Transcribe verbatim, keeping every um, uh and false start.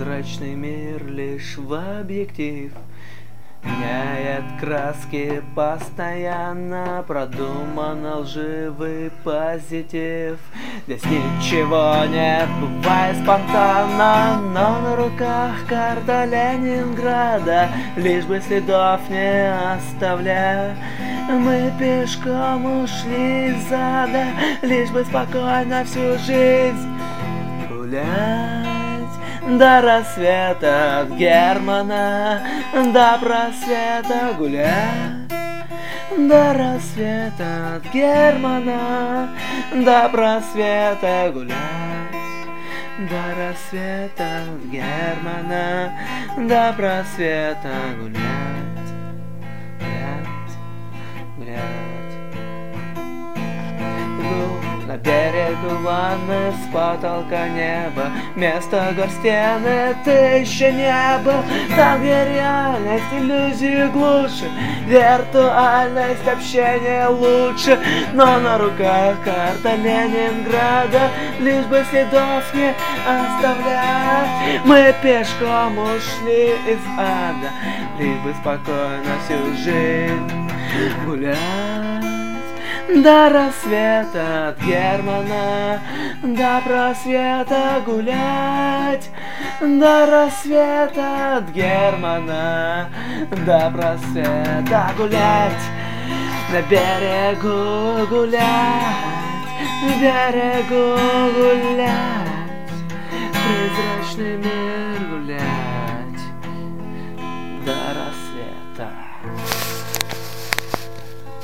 Прозрачный мир лишь в объектив меняет краски постоянно, продуманно лживый позитив. Здесь ничего не бывает спонтанно, но на руках карта Ленинграда, лишь бы следов не оставляя. Мы пешком ушли из ада, лишь бы спокойно всю жизнь гулять. До рассвета от Германа, до просвета гулять. До рассвета от Германа, до просвета гулять. До рассвета от Германа, до просвета гулять. Гулять, гулять. На берегу ванны с потолка неба, вместо гор стены ты еще не был. Там, где реальность иллюзию глуше, виртуальность общения лучше. Но на руках карта Ленинграда, лишь бы следов не оставлять. Мы пешком ушли из ада, лишь бы спокойно всю жизнь гулять. До рассвета от Германа, до просвета гулять. До рассвета от Германа, до просвета гулять. На берегу гулять, на берегу гулять, прозрачный мир гулять. До